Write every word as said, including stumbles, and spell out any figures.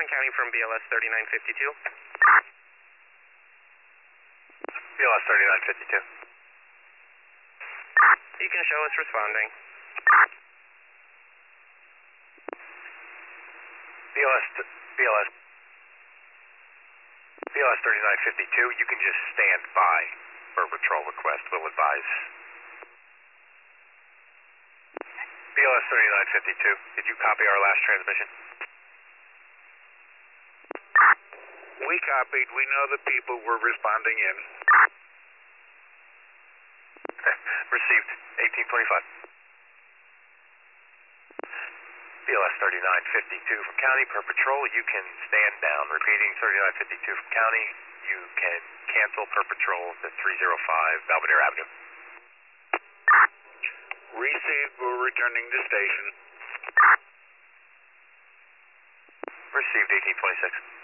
calling county from B L S thirty-nine fifty-two. B L S thirty-nine fifty-two. You can show us responding. B L S, B L S, B L S thirty-nine fifty-two, you can just stand by for a patrol request, we'll advise. B L S thirty-nine fifty-two, did you copy our last transmission? We copied. We know the people were responding in. Received, eighteen twenty-five. B L S thirty-nine fifty-two from county per patrol, you can stand down. Repeating, thirty-nine fifty-two from county, you can cancel per patrol to three oh five Belvedere Avenue. Received. We're returning to station. Received, eighteen twenty-six.